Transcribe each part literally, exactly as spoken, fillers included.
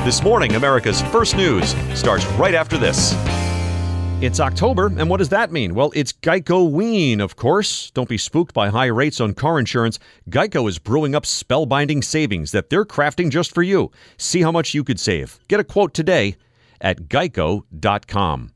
This morning, America's First News starts right after this. It's October, and what does that mean? Well, it's Geico-ween, of course. Don't be spooked by high rates on car insurance. Geico is brewing up spellbinding savings that they're crafting just for you. See how much you could save. Get a quote today at geico dot com.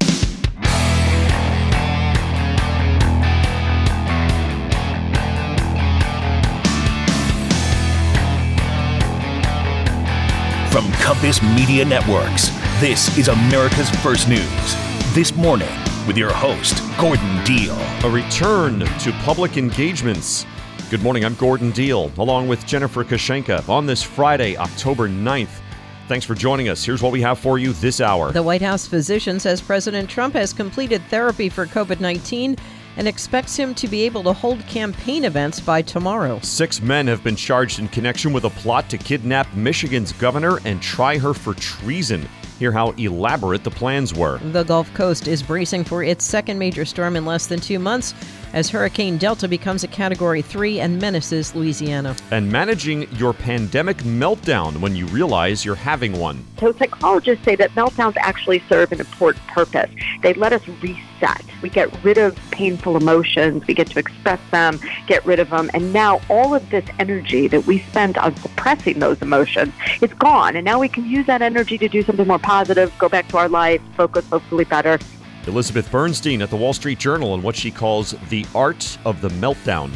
From Compass Media Networks, this is America's First News. This morning, with your host, Gordon Deal. A return to public engagements. Good morning, I'm Gordon Deal, along with Jennifer Kashenka on this Friday, October ninth. Thanks for joining us. Here's what we have for you this hour. The White House physician says President Trump has completed therapy for covid nineteen and expects him to be able to hold campaign events by tomorrow. Six men have been charged in connection with a plot to kidnap Michigan's governor and try her for treason. Hear how elaborate the plans were. The Gulf Coast is bracing for its second major storm in less than two months as Hurricane Delta becomes a Category three and menaces Louisiana. And managing your pandemic meltdown when you realize you're having one. So psychologists say that meltdowns actually serve an important purpose. They let us reset. We get rid of painful emotions. We get to express them, get rid of them. And now all of this energy that we spent on suppressing those emotions is gone. And now we can use that energy to do something more positive, go back to our life, focus hopefully better. Elizabeth Bernstein at the Wall Street Journal on what she calls the art of the meltdown.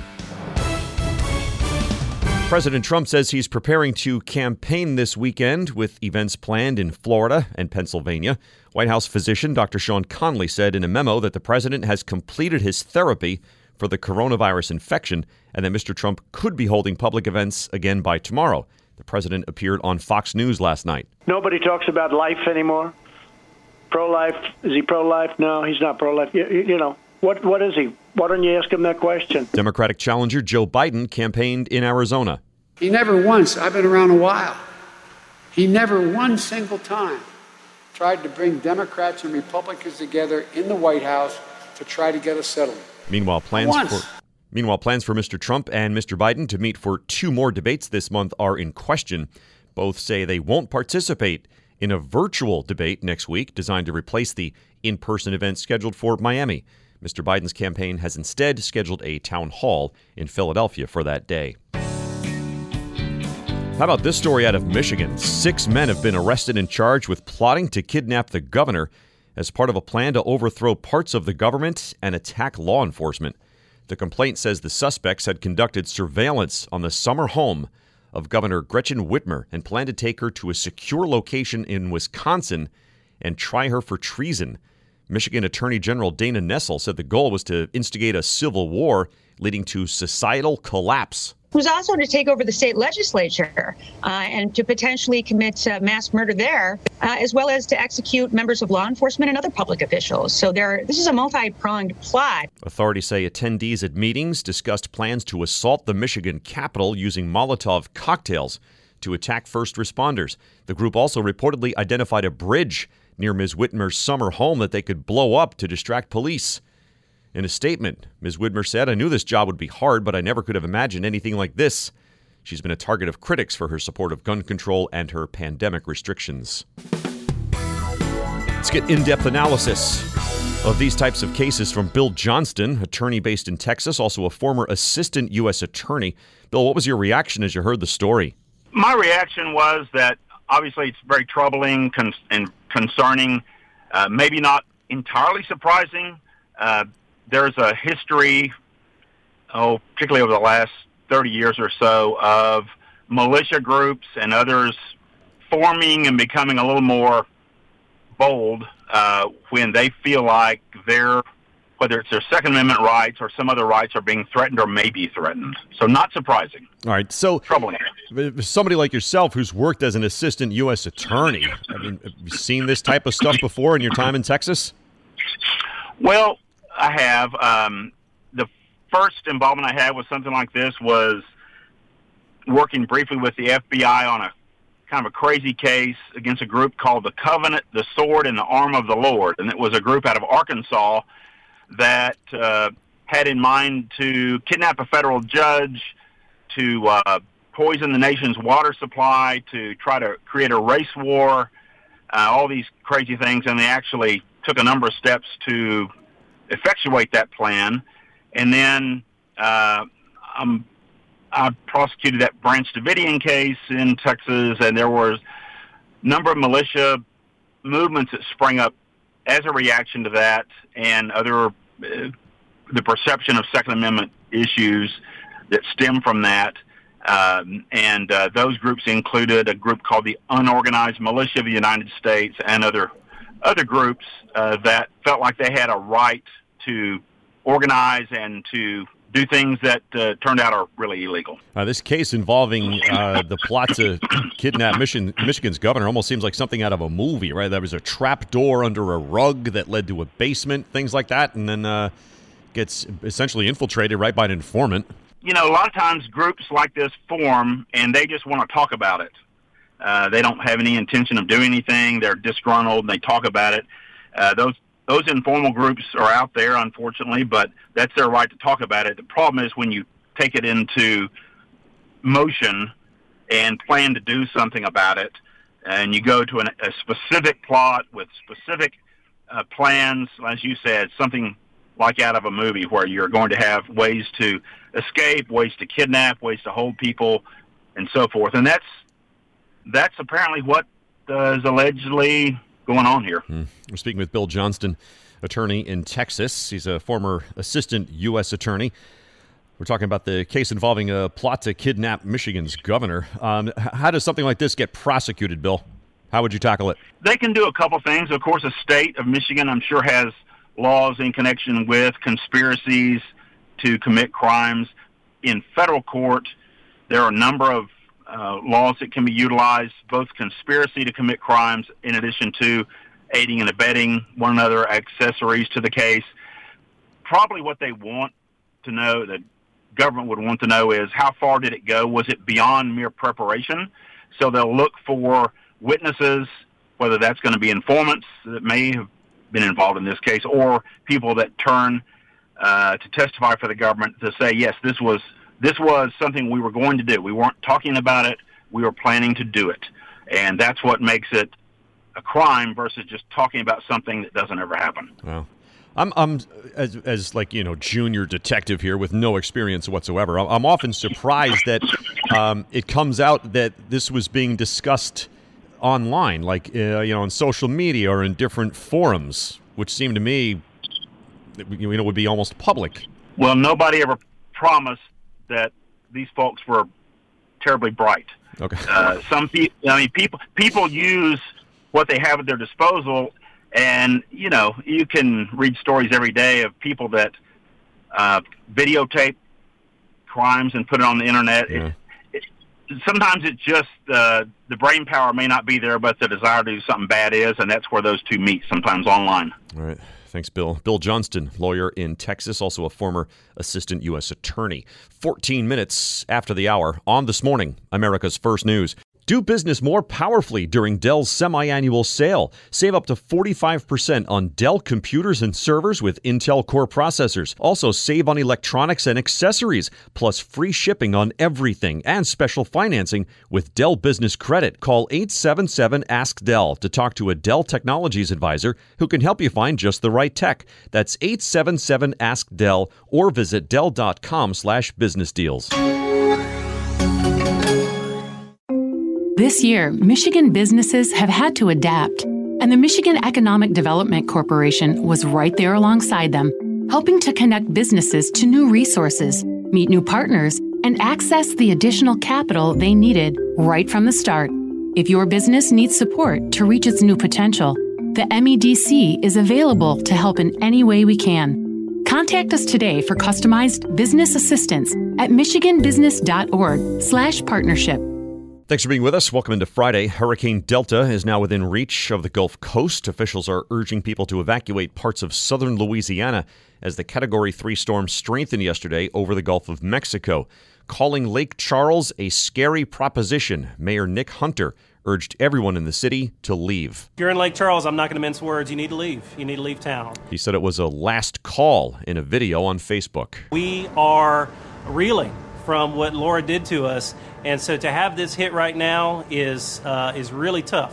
President Trump says he's preparing to campaign this weekend with events planned in Florida and Pennsylvania. White House physician Doctor Sean Conley said in a memo that the president has completed his therapy for the coronavirus infection and that Mister Trump could be holding public events again by tomorrow. The president appeared on Fox News last night. Nobody talks about life anymore. Pro-life? Is he pro-life? No, he's not pro-life. You, you know, what? what is he? Why don't you ask him that question? Democratic challenger Joe Biden campaigned in Arizona. He never once, I've been around a while, he never one single time tried to bring Democrats and Republicans together in the White House to try to get a settlement. Meanwhile, plans Once. for Meanwhile, plans for Mister Trump and Mister Biden to meet for two more debates this month are in question. Both say they won't participate in a virtual debate next week designed to replace the in-person event scheduled for Miami. Mister Biden's campaign has instead scheduled a town hall in Philadelphia for that day. How about this story out of Michigan? Six men have been arrested and charged with plotting to kidnap the governor as part of a plan to overthrow parts of the government and attack law enforcement. The complaint says the suspects had conducted surveillance on the summer home of Governor Gretchen Whitmer and planned to take her to a secure location in Wisconsin and try her for treason. Michigan Attorney General Dana Nessel said the goal was to instigate a civil war leading to societal collapse. It was also to take over the state legislature uh, and to potentially commit uh, mass murder there, uh, as well as to execute members of law enforcement and other public officials. So there, this is a multi-pronged plot. Authorities say attendees at meetings discussed plans to assault the Michigan Capitol using Molotov cocktails to attack first responders. The group also reportedly identified a bridge near Miz Whitmer's summer home that they could blow up to distract police. In a statement, Miz Whitmer said, "I knew this job would be hard, but I never could have imagined anything like this." She's been a target of critics for her support of gun control and her pandemic restrictions. Let's get in-depth analysis of these types of cases from Bill Johnston, attorney based in Texas, also a former assistant U S attorney. Bill, what was your reaction as you heard the story? My reaction was that obviously it's very troubling con- and concerning, uh, maybe not entirely surprising. Uh, There's a history, oh, particularly over the last thirty years or so, of militia groups and others forming and becoming a little more bold uh, when they feel like their, whether it's their Second Amendment rights or some other rights, are being threatened or may be threatened. So not surprising. All right, so troubling. Somebody like yourself who's worked as an assistant U S attorney, I mean, have you seen this type of stuff before in your time in Texas? Well, I have. Um, the first involvement I had with something like this was working briefly with the F B I on a kind of a crazy case against a group called the Covenant, the Sword, and the Arm of the Lord. And it was a group out of Arkansas that uh, had in mind to kidnap a federal judge, to uh, poison the nation's water supply, to try to create a race war, uh, all these crazy things, and they actually took a number of steps to effectuate that plan. And then uh, um, I prosecuted that Branch Davidian case in Texas, and there was a number of militia movements that sprang up as a reaction to that, and other uh, the perception of Second Amendment issues that stem from that. Um, and uh, those groups included a group called the Unorganized Militia of the United States and other other groups uh, that felt like they had a right to organize and to do things that uh, turned out are really illegal. Uh, this case involving uh, the plot to kidnap Michigan, Michigan's governor almost seems like something out of a movie, right? There was a trap door under a rug that led to a basement, things like that, and then uh, gets essentially infiltrated right by an informant. You know, a lot of times groups like this form, and they just want to talk about it. Uh, they don't have any intention of doing anything. They're disgruntled, and they talk about it. Uh, those Those informal groups are out there, unfortunately, but that's their right to talk about it. The problem is when you take it into motion and plan to do something about it, and you go to an, a specific plot with specific uh, plans, as you said, something like out of a movie where you're going to have ways to escape, ways to kidnap, ways to hold people, and so forth. And that's that's apparently what uh, is allegedly going on here. Hmm. We're speaking with Bill Johnston, attorney in Texas. He's a former assistant U S attorney. We're talking about the case involving a plot to kidnap Michigan's governor. Um, how does something like this get prosecuted, Bill? How would you tackle it? They can do a couple things. Of course, the state of Michigan, I'm sure, has laws in connection with conspiracies to commit crimes. In federal court, there are a number of Uh, laws that can be utilized, both conspiracy to commit crimes in addition to aiding and abetting one another, accessories to the case. Probably what they want to know, the government would want to know, is how far did it go? Was it beyond mere preparation? So they'll look for witnesses, whether that's going to be informants that may have been involved in this case, or people that turn uh, to testify for the government to say, yes, this was This was something we were going to do. We weren't talking about it. We were planning to do it. And that's what makes it a crime versus just talking about something that doesn't ever happen. Wow. I'm, I'm as, as like, you know, junior detective here with no experience whatsoever. I'm often surprised that um, it comes out that this was being discussed online, like, uh, you know, on social media or in different forums, which seem to me, you know, would be almost public. Well, nobody ever promised that these folks were terribly bright. Okay. Uh, some people, I mean, people people use what they have at their disposal, and you know, you can read stories every day of people that uh, videotape crimes and put it on the internet. Yeah. It, it, sometimes it's just uh, the brain power may not be there, but the desire to do something bad is, and that's where those two meet. Sometimes online. All right. Thanks, Bill. Bill Johnston, lawyer in Texas, also a former assistant U S attorney. fourteen minutes after the hour on This Morning, America's First News. Do business more powerfully during Dell's semi-annual sale. Save up to forty-five percent on Dell computers and servers with Intel Core processors. Also save on electronics and accessories, plus free shipping on everything and special financing with Dell Business Credit. Call eight seven seven, ask Dell to talk to a Dell Technologies advisor who can help you find just the right tech. That's eight seven seven, ask Dell or visit Dell.com slash business deals. This year, Michigan businesses have had to adapt, and the Michigan Economic Development Corporation was right there alongside them, helping to connect businesses to new resources, meet new partners, and access the additional capital they needed right from the start. If your business needs support to reach its new potential, the M E D C is available to help in any way we can. Contact us today for customized business assistance at michiganbusiness.org slash partnership. Thanks for being with us. Welcome into Friday. Hurricane Delta is now within reach of the Gulf Coast. Officials are urging people to evacuate parts of southern Louisiana as the Category three storm strengthened yesterday over the Gulf of Mexico. Calling Lake Charles a scary proposition, Mayor Nick Hunter urged everyone in the city to leave. If you're in Lake Charles, I'm not going to mince words. You need to leave. You need to leave town. He said it was a last call in a video on Facebook. We are reeling from what Laura did to us. And so to have this hit right now is uh, is really tough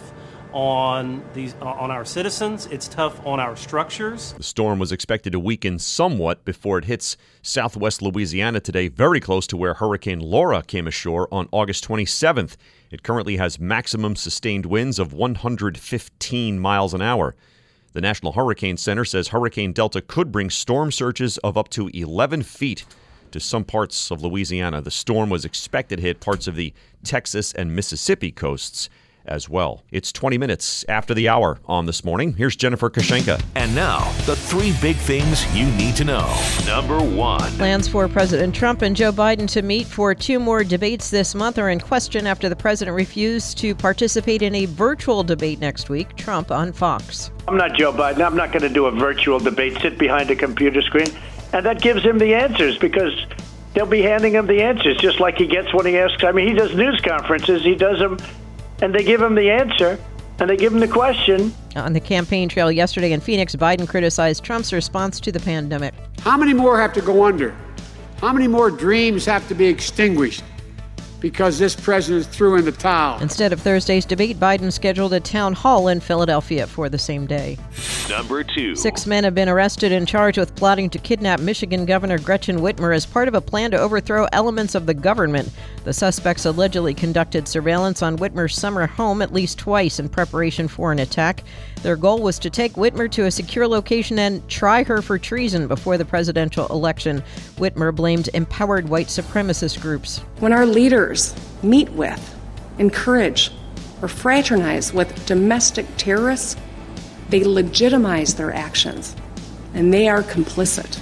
on these on our citizens. It's tough on our structures. The storm was expected to weaken somewhat before it hits southwest Louisiana today, very close to where Hurricane Laura came ashore on August twenty-seventh. It currently has maximum sustained winds of one hundred fifteen miles an hour. The National Hurricane Center says Hurricane Delta could bring storm surges of up to eleven feet to some parts of Louisiana. The storm was expected to hit parts of the Texas and Mississippi coasts as well. It's twenty minutes after the hour on This Morning. Here's Jennifer Kashenka. And now, the three big things you need to know. Number one. Plans for President Trump and Joe Biden to meet for two more debates this month are in question after the president refused to participate in a virtual debate next week. Trump on Fox. I'm not Joe Biden. I'm not going to do a virtual debate, sit behind a computer screen. And that gives him the answers because they'll be handing him the answers, just like he gets when he asks. I mean, he does news conferences. He does them. And they give him the answer, and they give him the question. On the campaign trail yesterday in Phoenix, Biden criticized Trump's response to the pandemic. How many more have to go under? How many more dreams have to be extinguished because this president threw in the towel? Instead of Thursday's debate, Biden scheduled a town hall in Philadelphia for the same day. Number two. Six men have been arrested and charged with plotting to kidnap Michigan Governor Gretchen Whitmer as part of a plan to overthrow elements of the government. The suspects allegedly conducted surveillance on Whitmer's summer home at least twice in preparation for an attack. Their goal was to take Whitmer to a secure location and try her for treason before the presidential election. Whitmer blamed empowered white supremacist groups. When our leaders meet with, encourage, or fraternize with domestic terrorists, they legitimize their actions, and they are complicit.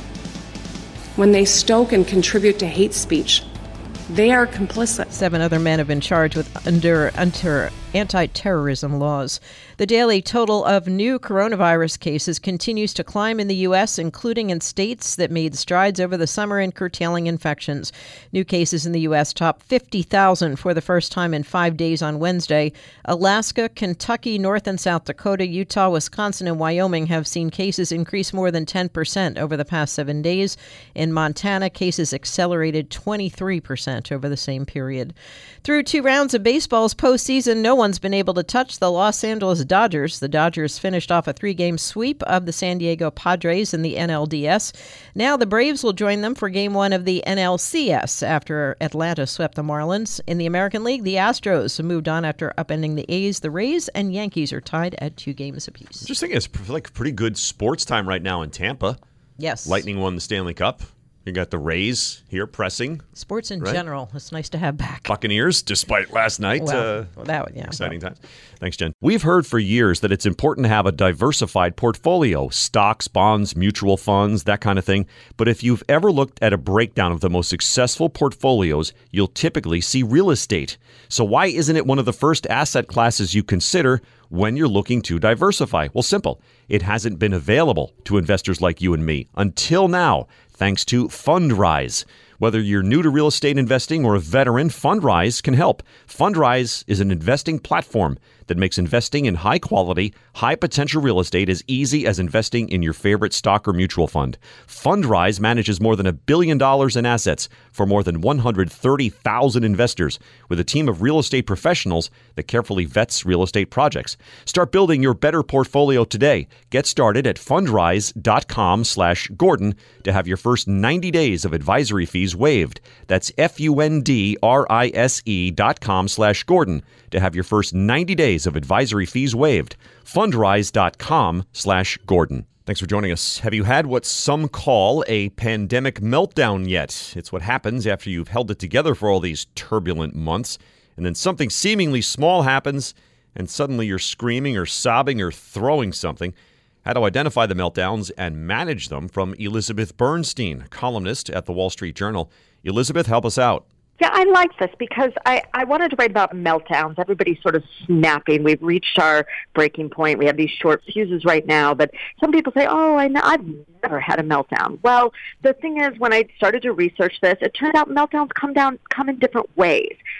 When they stoke and contribute to hate speech, they are complicit. Seven other men have been charged with under, under anti-terrorism laws. The daily total of new coronavirus cases continues to climb in the U S, including in states that made strides over the summer in curtailing infections. New cases in the U S topped fifty thousand for the first time in five days on Wednesday. Alaska, Kentucky, North and South Dakota, Utah, Wisconsin, and Wyoming have seen cases increase more than ten percent over the past seven days. In Montana, cases accelerated twenty-three percent over the same period. Through two rounds of baseball's postseason, no one's been able to touch the Los Angeles Dodgers. The Dodgers finished off a three-game sweep of the San Diego Padres in the N L D S. Now the Braves will join them for Game one of the N L C S after Atlanta swept the Marlins. In the American League, the Astros moved on after upending the A's. The Rays and Yankees are tied at two games apiece. Just thinking it's like pretty good sports time right now in Tampa. Yes. Lightning won the Stanley Cup. You got the Rays here pressing. Sports in right? general. It's nice to have back. Buccaneers, despite last night. Well, uh, well, that, yeah, exciting well. times. Thanks, Jen. We've heard for years that it's important to have a diversified portfolio, stocks, bonds, mutual funds, that kind of thing. But if you've ever looked at a breakdown of the most successful portfolios, you'll typically see real estate. So why isn't it one of the first asset classes you consider when you're looking to diversify? Well, simple. It hasn't been available to investors like you and me until now, thanks to Fundrise. Whether you're new to real estate investing or a veteran, Fundrise can help. Fundrise is an investing platform that makes investing in high-quality, high-potential real estate as easy as investing in your favorite stock or mutual fund. Fundrise manages more than a billion dollars in assets for more than one hundred thirty thousand investors with a team of real estate professionals that carefully vets real estate projects. Start building your better portfolio today. Get started at fundrise.com slash Gordon to have your first ninety days of advisory fees waived. That's F-U-N-D-R-I-S-E dot com slash Gordon to have your first ninety days of advisory fees waived. Fundrise.com slash Gordon. Thanks for joining us. Have you had what some call a pandemic meltdown yet? It's what happens after you've held it together for all these turbulent months, and then something seemingly small happens, and suddenly you're screaming or sobbing or throwing something. How to identify the meltdowns and manage them from Elizabeth Bernstein, columnist at the Wall Street Journal. Elizabeth, help us out. Yeah, I like this because I, I wanted to write about meltdowns. Everybody's sort of snapping. We've reached our breaking point. We have these short fuses right now. But some people say, oh, I know, I've never had a meltdown. Well, the thing is, when I started to research this, it turned out meltdowns come down come in different ways.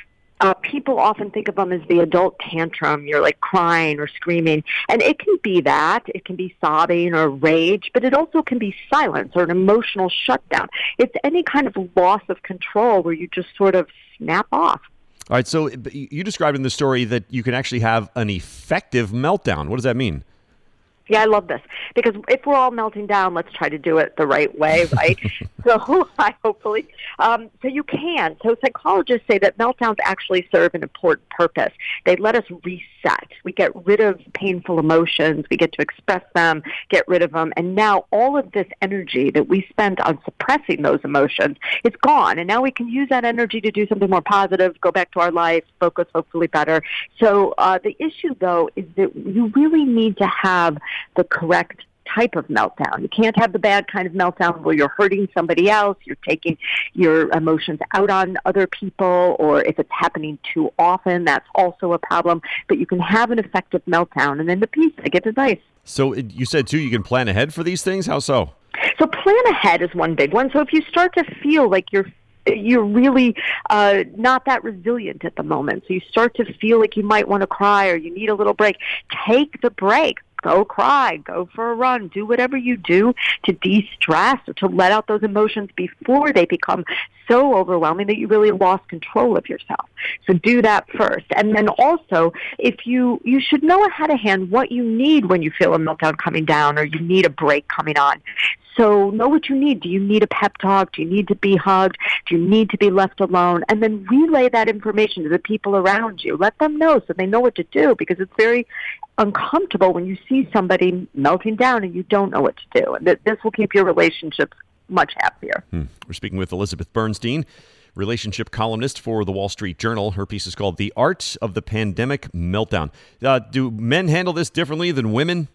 Uh, people often think of them as the adult tantrum. You're like crying or screaming. And it can be that. It can be sobbing or rage, but it also can be silence or an emotional shutdown. It's any kind of loss of control where you just sort of snap off. All right, so you described in the story that you can actually have an effective meltdown. What does that mean? Yeah, I love this, because if we're all melting down, let's try to do it the right way, right? so I hopefully. Um, so you can. So psychologists say that meltdowns actually serve an important purpose. They let us reset. We get rid of painful emotions. We get to express them, get rid of them. And now all of this energy that we spent on suppressing those emotions, it's gone. And now we can use that energy to do something more positive, go back to our life, focus hopefully better. So uh, the issue, though, is that you really need to have the correct type of meltdown. You can't have the bad kind of meltdown where you're hurting somebody else, you're taking your emotions out on other people, or if it's happening too often, that's also a problem. But you can have an effective meltdown. And then the piece, I give advice. So you said, too, you can plan ahead for these things? How so? So plan ahead is one big one. So if you start to feel like you're you're really uh, not that resilient at the moment, so you start to feel like you might want to cry or you need a little break, take the break. Go cry, go for a run, do whatever you do to de-stress or to let out those emotions before they become so overwhelming that you really lost control of yourself. So do that first. And then also, if you, you should know ahead of hand what you need when you feel a meltdown coming down or you need a break coming on. So know what you need. Do you need a pep talk? Do you need to be hugged? Do you need to be left alone? And then relay that information to the people around you. Let them know so they know what to do, because it's very uncomfortable when you see somebody melting down and you don't know what to do. And this will keep your relationships much happier. Hmm. We're speaking with Elizabeth Bernstein, relationship columnist for the Wall Street Journal. Her piece is called The Art of the Pandemic Meltdown. Uh, do men handle this differently than women?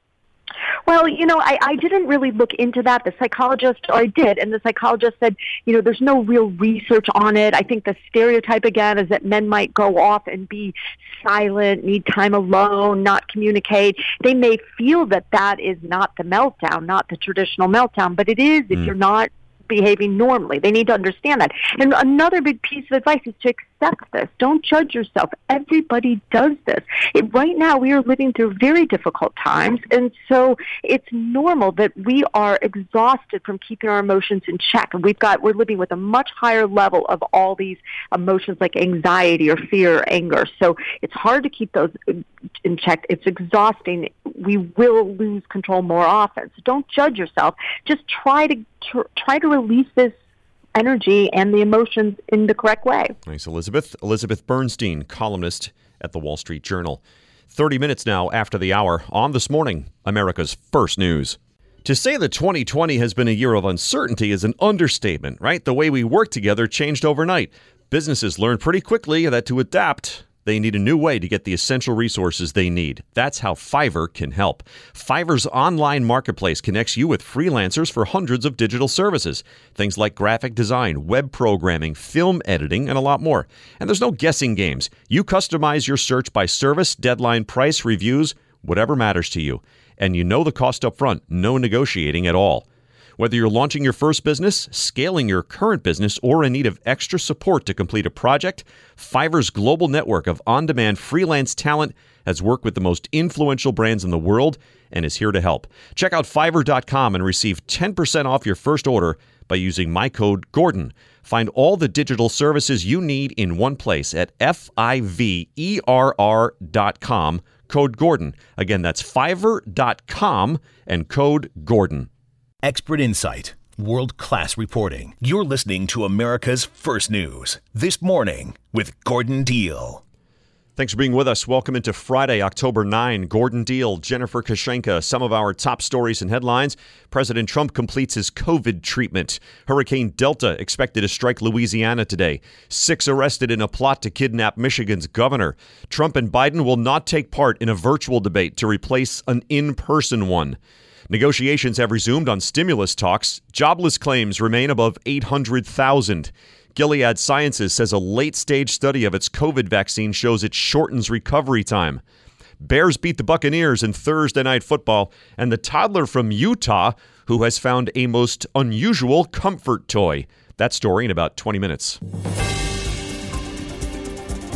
Well, you know, I, I didn't really look into that. The psychologist, or I did, and the psychologist said, you know, there's no real research on it. I think the stereotype, again, is that men might go off and be silent, need time alone, not communicate. They may feel that that is not the meltdown, not the traditional meltdown, but it is if mm. you're not behaving normally. They need to understand that. And another big piece of advice is to accept this. Don't judge yourself. Everybody does this. It, right now, we are living through very difficult times, and so it's normal that we are exhausted from keeping our emotions in check. And we've got we're living with a much higher level of all these emotions like anxiety or fear or anger. So it's hard to keep those in check. It's exhausting. We will lose control more often. So don't judge yourself. Just try to tr- try to release this energy and the emotions in the correct way. Thanks, Elizabeth. Elizabeth Bernstein, columnist at the Wall Street Journal. thirty minutes now after the hour on This Morning, America's First News. To say that twenty twenty has been a year of uncertainty is an understatement, right? The way we work together changed overnight. Businesses learned pretty quickly that to adapt, they need a new way to get the essential resources they need. That's how Fiverr can help. Fiverr's online marketplace connects you with freelancers for hundreds of digital services. Things like graphic design, web programming, film editing, and a lot more. And there's no guessing games. You customize your search by service, deadline, price, reviews, whatever matters to you. And you know the cost up front. No negotiating at all. Whether you're launching your first business, scaling your current business, or in need of extra support to complete a project, Fiverr's global network of on-demand freelance talent has worked with the most influential brands in the world and is here to help. Check out Fiverr dot com and receive ten percent off your first order by using my code Gordon. Find all the digital services you need in one place at F I V E R R dot com, code Gordon. Again, that's Fiverr dot com and code Gordon. Expert insight, world-class reporting. You're listening to America's First News. This Morning with Gordon Deal. Thanks for being with us. Welcome into Friday, October ninth. Gordon Deal, Jennifer Kashenka, some of our top stories and headlines. President Trump completes his COVID treatment. Hurricane Delta expected to strike Louisiana today. Six arrested in a plot to kidnap Michigan's governor. Trump and Biden will not take part in a virtual debate to replace an in-person one. Negotiations have resumed on stimulus talks. Jobless claims remain above eight hundred thousand. Gilead Sciences says a late-stage study of its COVID vaccine shows it shortens recovery time. Bears beat the Buccaneers in Thursday Night Football, and the toddler from Utah who has found a most unusual comfort toy. That story in about twenty minutes.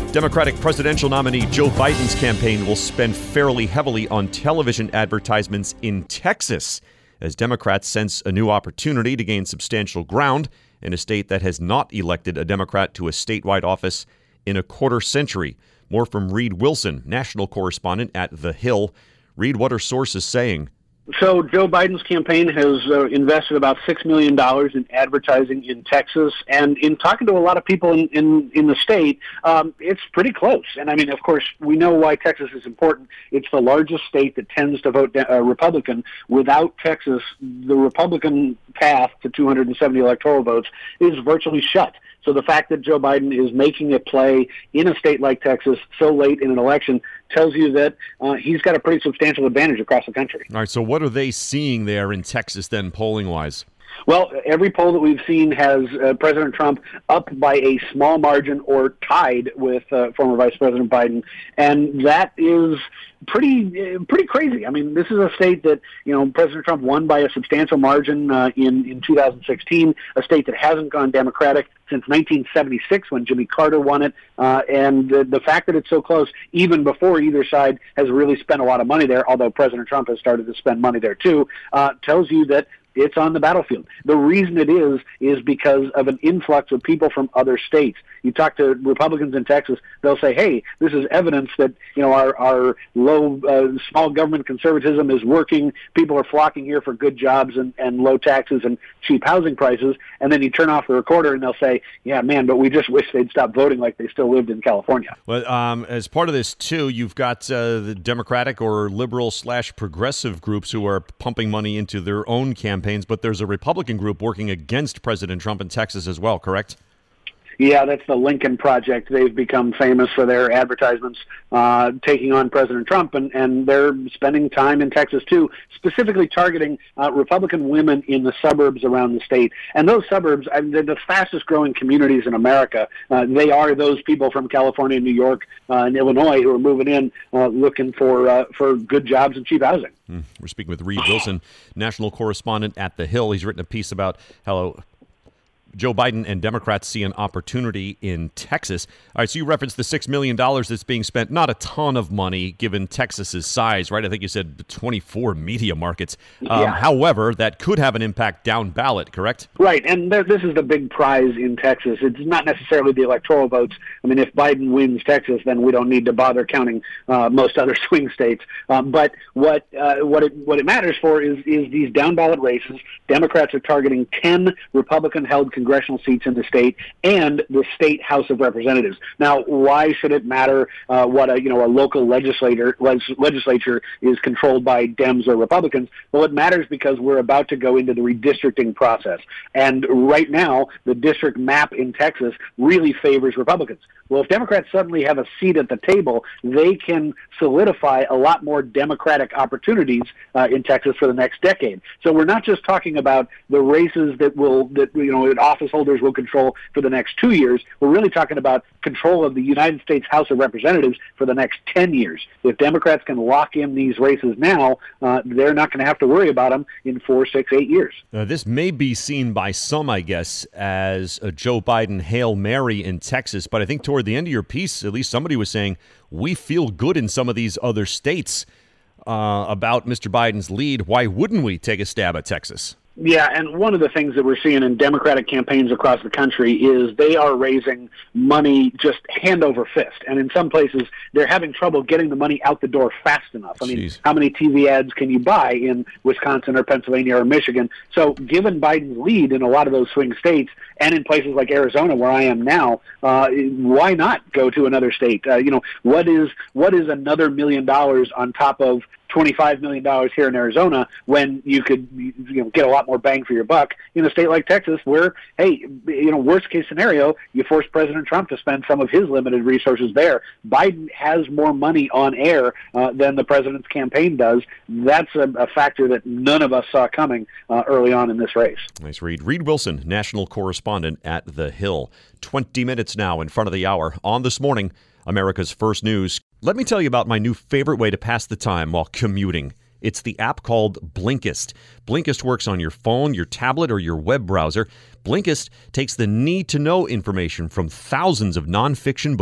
Democratic presidential nominee Joe Biden's campaign will spend fairly heavily on television advertisements in Texas as Democrats sense a new opportunity to gain substantial ground in a state that has not elected a Democrat to a statewide office in a quarter century. More from Reed Wilson, national correspondent at The Hill. Reed, what are sources saying? So Joe Biden's campaign has uh, invested about six million dollars in advertising in Texas. And in talking to a lot of people in, in, in the state, um, it's pretty close. And I mean, of course, we know why Texas is important. It's the largest state that tends to vote uh, Republican. Without Texas, the Republican path to two hundred seventy electoral votes is virtually shut. So the fact that Joe Biden is making a play in a state like Texas so late in an election tells you that uh, he's got a pretty substantial advantage across the country. All right, so what are they seeing there in Texas then, polling-wise? Well, every poll that we've seen has uh, President Trump up by a small margin or tied with uh, former Vice President Biden, and that is pretty uh, pretty crazy. I mean, this is a state that, you know, President Trump won by a substantial margin uh, in, in two thousand sixteen, a state that hasn't gone Democratic since nineteen seventy-six when Jimmy Carter won it, uh, and the, the fact that it's so close, even before either side has really spent a lot of money there, although President Trump has started to spend money there too, uh, tells you that it's on the battlefield. The reason it is is because of an influx of people from other states. You talk to Republicans in Texas, they'll say, hey, this is evidence that, you know, our, our low, uh, small government conservatism is working. People are flocking here for good jobs and, and low taxes and cheap housing prices. And then you turn off the recorder and they'll say, yeah, man, but we just wish they'd stop voting like they still lived in California. Well, um, as part of this, too, you've got uh, the Democratic or liberal slash progressive groups who are pumping money into their own campaigns, but there's a Republican group working against President Trump in Texas as well, correct? Yeah, that's the Lincoln Project. They've become famous for their advertisements uh, taking on President Trump, and, and they're spending time in Texas, too, specifically targeting uh, Republican women in the suburbs around the state. And those suburbs, I mean, they're the fastest-growing communities in America. Uh, they are those people from California, New York, uh, and Illinois who are moving in uh, looking for, uh, for good jobs and cheap housing. Mm. We're speaking with Reed Wilson, national correspondent at The Hill. He's written a piece about how Joe Biden and Democrats see an opportunity in Texas. All right, so you referenced the six million dollars that's being spent. Not a ton of money given Texas's size, right? I think you said twenty-four media markets. Um, yeah. However, that could have an impact down ballot, correct? Right, and th- this is the big prize in Texas. It's not necessarily the electoral votes. I mean, if Biden wins Texas, then we don't need to bother counting uh, most other swing states. Um, but what uh, what it what it matters for is is these down ballot races. Democrats are targeting ten Republican-held congressional seats in the state and the state House of Representatives. Now, why should it matter uh, what a you know a local legislator leg- legislature is controlled by Dems or Republicans? Well, it matters because we're about to go into the redistricting process, and right now the district map in Texas really favors Republicans. Well, if Democrats suddenly have a seat at the table, they can solidify a lot more Democratic opportunities uh, in Texas for the next decade. So we're not just talking about the races that will that you know office holders will control for the next two years. We're really talking about control of the United States House of Representatives for the next ten years. If Democrats can lock in these races now, uh, they're not going to have to worry about them in four, six, eight years. Uh, this may be seen by some, I guess, as a Joe Biden Hail Mary in Texas, but I think toward the end of your piece, at least somebody was saying, we feel good in some of these other states uh, about Mister Biden's lead. Why wouldn't we take a stab at Texas? Yeah, and one of the things that we're seeing in Democratic campaigns across the country is they are raising money just hand over fist. And in some places, they're having trouble getting the money out the door fast enough. I mean, Jeez. How many T V ads can you buy in Wisconsin or Pennsylvania or Michigan? So given Biden's lead in a lot of those swing states and in places like Arizona, where I am now, uh, why not go to another state? Uh, you know, what is what is another million dollars on top of twenty-five million dollars here in Arizona when you could you know get a lot more bang for your buck in a state like Texas where, hey, you know, worst case scenario, you force President Trump to spend some of his limited resources there. Biden has more money on air uh, than the president's campaign does. That's a, a factor that none of us saw coming uh, early on in this race. Nice read. Reed Wilson, national correspondent at The Hill. twenty minutes now in front of the hour on This Morning, America's First News. Let me tell you about my new favorite way to pass the time while commuting. It's the app called Blinkist. Blinkist works on your phone, your tablet, or your web browser. Blinkist takes the need-to-know information from thousands of nonfiction books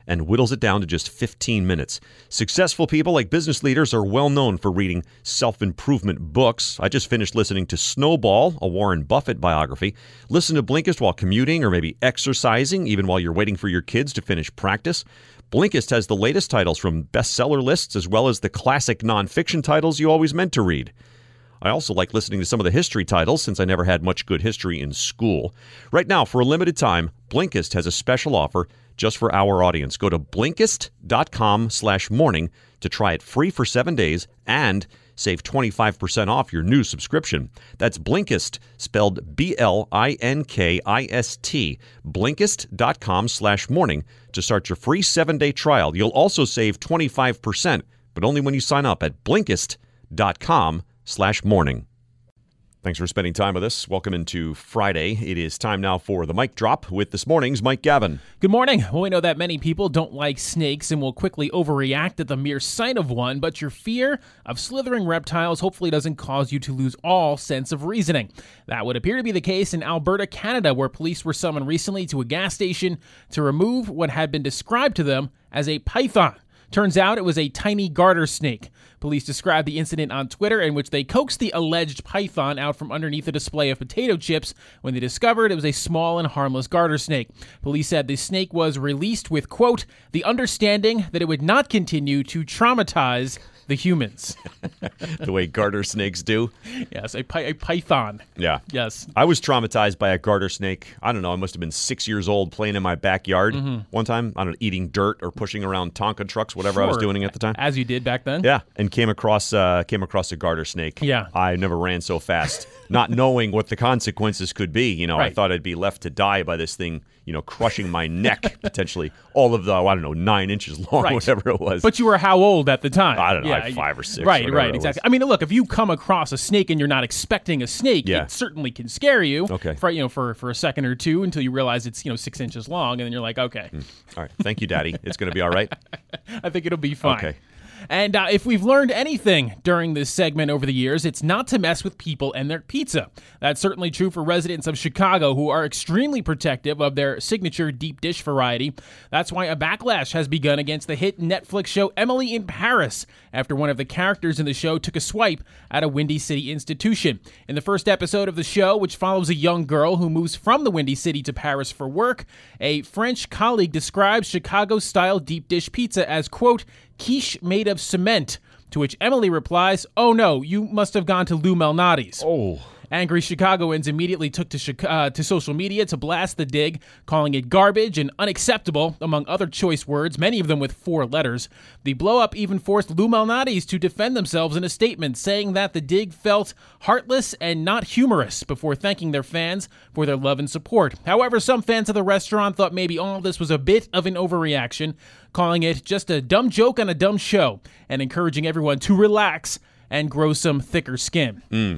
and whittles it down to just fifteen minutes. Successful people like business leaders are well known for reading self-improvement books. I just finished listening to Snowball, a Warren Buffett biography. Listen to Blinkist while commuting or maybe exercising, even while you're waiting for your kids to finish practice. Blinkist has the latest titles from bestseller lists as well as the classic nonfiction titles you always meant to read. I also like listening to some of the history titles since I never had much good history in school. Right now, for a limited time, Blinkist has a special offer just for our audience. Go to Blinkist.com slash morning to try it free for seven days and save twenty-five percent off your new subscription. That's Blinkist, spelled B L I N K I S T, Blinkist.com slash morning to start your free seven-day trial. You'll also save twenty-five percent, but only when you sign up at Blinkist.com slash morning. Thanks for spending time with us. Welcome into Friday. It is time now for the Mic Drop with this morning's Mike Gavin. Good morning. Well, we know that many people don't like snakes and will quickly overreact at the mere sight of one, but your fear of slithering reptiles hopefully doesn't cause you to lose all sense of reasoning. That would appear to be the case in Alberta, Canada, where police were summoned recently to a gas station to remove what had been described to them as a python. Turns out it was a tiny garter snake. Police described the incident on Twitter in which they coaxed the alleged python out from underneath a display of potato chips when they discovered it was a small and harmless garter snake. Police said the snake was released with, quote, the understanding that it would not continue to traumatize the humans. The way garter snakes do. Yes, a, py- a python. Yeah. Yes. I was traumatized by a garter snake. I don't know. I must have been six years old playing in my backyard mm-hmm. one time. I don't know, eating dirt or pushing around Tonka trucks, whatever sure. I was doing at the time. As you did back then. Yeah, and came across uh, came across a garter snake. Yeah. I never ran so fast, not knowing what the consequences could be. You know, right. I thought I'd be left to die by this thing, you know, crushing my neck, potentially all of the, I don't know, nine inches long, right. whatever it was. But you were how old at the time? I don't know, yeah, like five or six. Right, right, exactly. I mean, look, if you come across a snake and you're not expecting a snake, yeah. it certainly can scare you okay. for, you know, for, for a second or two until you realize it's, you know, six inches long, and then you're like, okay. Mm. All right. Thank you, Daddy. It's going to be all right? I think it'll be fine. Okay. And uh, if we've learned anything during this segment over the years, it's not to mess with people and their pizza. That's certainly true for residents of Chicago who are extremely protective of their signature deep dish variety. That's why a backlash has begun against the hit Netflix show Emily in Paris after one of the characters in the show took a swipe at a Windy City institution. In the first episode of the show, which follows a young girl who moves from the Windy City to Paris for work, a French colleague describes Chicago-style deep dish pizza as, quote, quiche made of cement, to which Emily replies, oh no, you must have gone to Lou Malnati's. Oh. Angry Chicagoans immediately took to, uh, to social media to blast the dig, calling it garbage and unacceptable, among other choice words, many of them with four letters. The blow-up even forced Lou Malnati's to defend themselves in a statement, saying that the dig felt heartless and not humorous, before thanking their fans for their love and support. However, some fans of the restaurant thought maybe all this was a bit of an overreaction, calling it just a dumb joke on a dumb show, and encouraging everyone to relax and grow some thicker skin. Mm.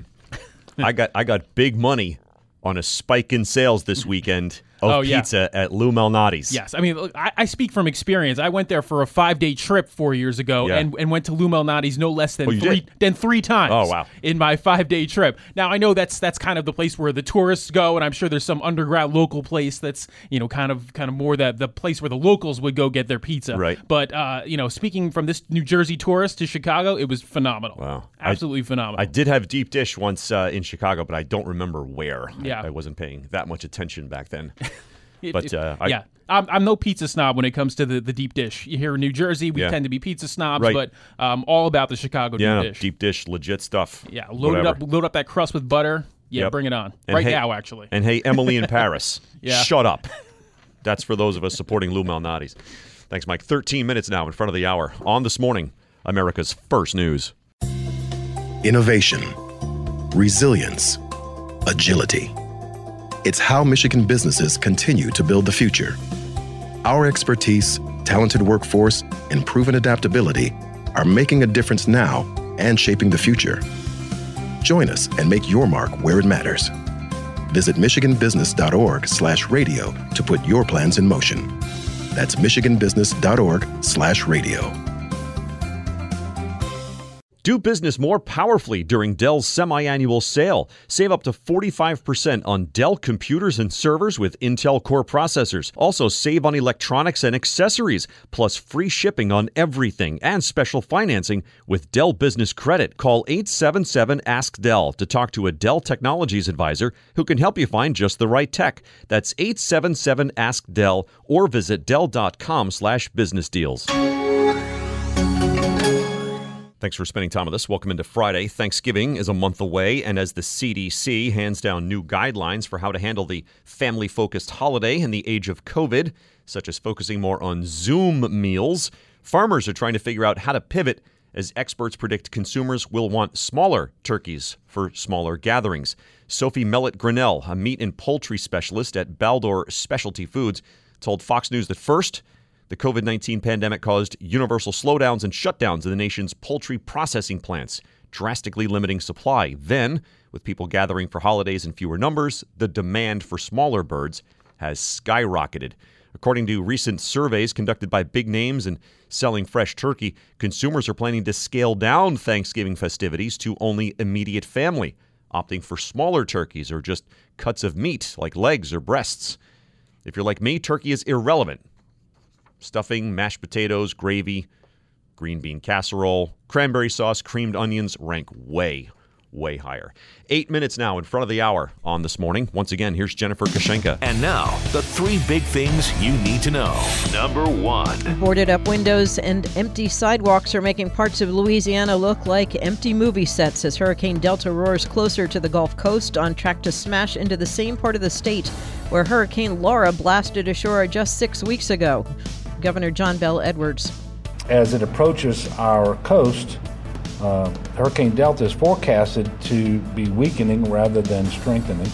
I got I got big money on a spike in sales this weekend of oh, yeah. pizza at Lou Malnati's. Yes. I mean, look, I, I speak from experience. I went there for a five-day trip four years ago yeah. and, and went to Lou Malnati's no less than oh, three did? than three times oh, wow. in my five-day trip. Now, I know that's that's kind of the place where the tourists go, and I'm sure there's some underground local place that's, you know, kind of kind of more the, the place where the locals would go get their pizza. Right. But, uh, you know, speaking from this New Jersey tourist to Chicago, it was phenomenal. Wow. Absolutely I, phenomenal. I did have deep dish once uh, in Chicago, but I don't remember where. Yeah. I, I wasn't paying that much attention back then. It, but it, uh, I, yeah, I'm, I'm no pizza snob when it comes to the, the deep dish. Here in New Jersey, we yeah. tend to be pizza snobs, right. but um, all about the Chicago yeah, deep dish. deep dish, legit stuff. Yeah, load it up, load up that crust with butter. Yeah, yep. bring it on and right hey, now, actually. And hey, Emily in Paris, yeah. shut up. That's for those of us supporting Lou Malnati's. Thanks, Mike. thirteen minutes now in front of the hour on This Morning, America's First News. Innovation, resilience, agility. It's how Michigan businesses continue to build the future. Our expertise, talented workforce, and proven adaptability are making a difference now and shaping the future. Join us and make your mark where it matters. Visit michiganbusiness.org slash radio to put your plans in motion. That's michiganbusiness.org slash radio. Do business more powerfully during Dell's semi-annual sale. Save up to forty-five percent on Dell computers and servers with Intel Core processors. Also save on electronics and accessories, plus free shipping on everything and special financing with Dell Business Credit. Call eight seven seven, ask Dell to talk to a Dell Technologies advisor who can help you find just the right tech. That's eight seven seven, ask Dell or visit dell.com slash business deals. Thanks for spending time with us. Welcome into Friday. Thanksgiving is a month away, and as the C D C hands down new guidelines for how to handle the family-focused holiday in the age of COVID, such as focusing more on Zoom meals, farmers are trying to figure out how to pivot as experts predict consumers will want smaller turkeys for smaller gatherings. Sophie Mellett-Grinnell, a meat and poultry specialist at Baldor Specialty Foods, told Fox News that first, the COVID nineteen pandemic caused universal slowdowns and shutdowns in the nation's poultry processing plants, drastically limiting supply. Then, with people gathering for holidays in fewer numbers, the demand for smaller birds has skyrocketed. According to recent surveys conducted by big names in selling fresh turkey, consumers are planning to scale down Thanksgiving festivities to only immediate family, opting for smaller turkeys or just cuts of meat like legs or breasts. If you're like me, turkey is irrelevant. Stuffing, mashed potatoes, gravy, green bean casserole, cranberry sauce, creamed onions rank way, way higher. Eight minutes now in front of the hour on This Morning. Once again, here's Jennifer Kashenka. And now, the three big things you need to know. Number one. Boarded up windows and empty sidewalks are making parts of Louisiana look like empty movie sets as Hurricane Delta roars closer to the Gulf Coast, on track to smash into the same part of the state where Hurricane Laura blasted ashore just six weeks ago. Governor John Bell Edwards. As it approaches our coast, uh, Hurricane Delta is forecasted to be weakening rather than strengthening,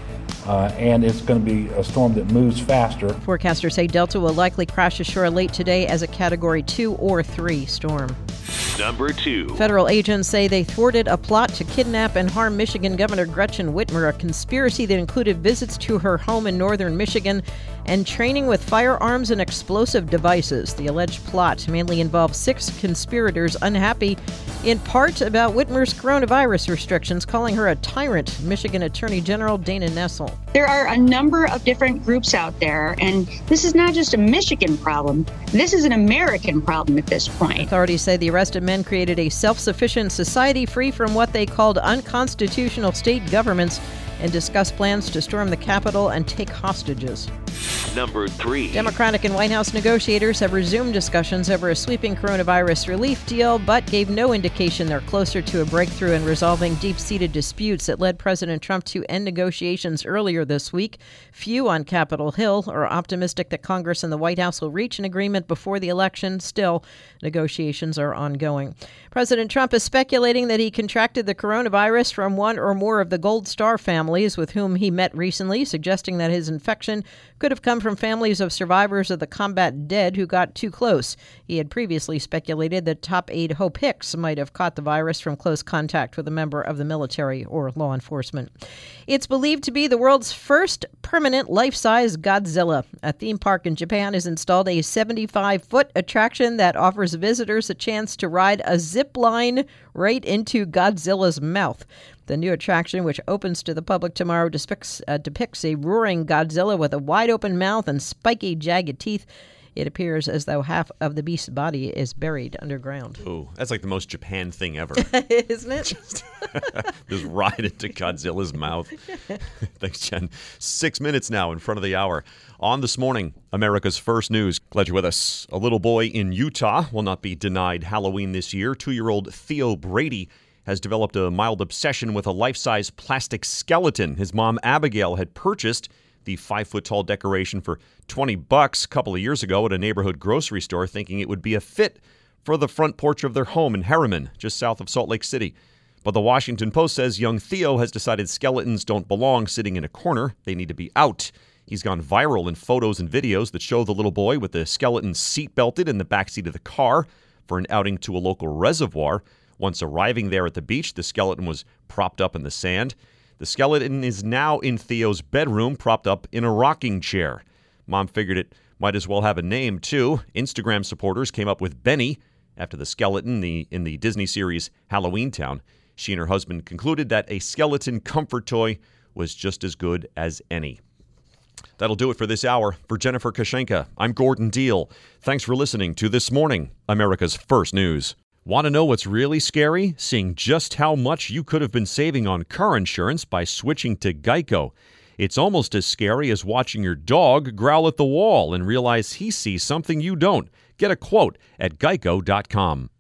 uh, and it's going to be a storm that moves faster. Forecasters say Delta will likely crash ashore late today as a Category two or three storm. Number two. Federal agents say they thwarted a plot to kidnap and harm Michigan Governor Gretchen Whitmer, a conspiracy that included visits to her home in northern Michigan and training with firearms and explosive devices. The alleged plot mainly involved six conspirators unhappy in part about Whitmer's coronavirus restrictions, calling her a tyrant. Michigan Attorney General Dana Nessel. There are a number of different groups out there, and this is not just a Michigan problem. This is an American problem at this point. Authorities say the arrested men created a self-sufficient society free from what they called unconstitutional state governments and discussed plans to storm the Capitol and take hostages. Number three. Democratic and White House negotiators have resumed discussions over a sweeping coronavirus relief deal, but gave no indication they're closer to a breakthrough in resolving deep-seated disputes that led President Trump to end negotiations earlier this week. Few on Capitol Hill are optimistic that Congress and the White House will reach an agreement before the election. Still, negotiations are ongoing. President Trump is speculating that he contracted the coronavirus from one or more of the Gold Star families with whom he met recently, suggesting that his infection could have come from families of survivors of the combat dead who got too close. He had previously speculated that top aide Hope Hicks might have caught the virus from close contact with a member of the military or law enforcement. It's believed to be the world's first permanent life-size Godzilla. A theme park in Japan has installed a seventy-five foot attraction that offers visitors a chance to ride a zip line right into Godzilla's mouth. The new attraction, which opens to the public tomorrow, depicts, uh, depicts a roaring Godzilla with a wide-open mouth and spiky, jagged teeth. It appears as though half of the beast's body is buried underground. Oh, that's like the most Japan thing ever. Isn't it? Just, just ride into Godzilla's mouth. Thanks, Jen. Six minutes now in front of the hour. On This Morning, America's First News. Glad you're with us. A little boy in Utah will not be denied Halloween this year. Two-year-old Theo Brady has developed a mild obsession with a life-size plastic skeleton. His mom, Abigail, had purchased the five-foot-tall decoration for twenty bucks a couple of years ago at a neighborhood grocery store, thinking it would be a fit for the front porch of their home in Harriman, just south of Salt Lake City. But the Washington Post says young Theo has decided skeletons don't belong sitting in a corner. They need to be out. He's gone viral in photos and videos that show the little boy with the skeleton seat-belted in the backseat of the car for an outing to a local reservoir. Once arriving there at the beach, the skeleton was propped up in the sand. The skeleton is now in Theo's bedroom, propped up in a rocking chair. Mom figured it might as well have a name, too. Instagram supporters came up with Benny, after the skeleton in the, in the Disney series Halloween Town. She and her husband concluded that a skeleton comfort toy was just as good as any. That'll do it for this hour. For Jennifer Kashenka, I'm Gordon Deal. Thanks for listening to This Morning, America's First News. Want to know what's really scary? Seeing just how much you could have been saving on car insurance by switching to Geico. It's almost as scary as watching your dog growl at the wall and realize he sees something you don't. Get a quote at geico dot com.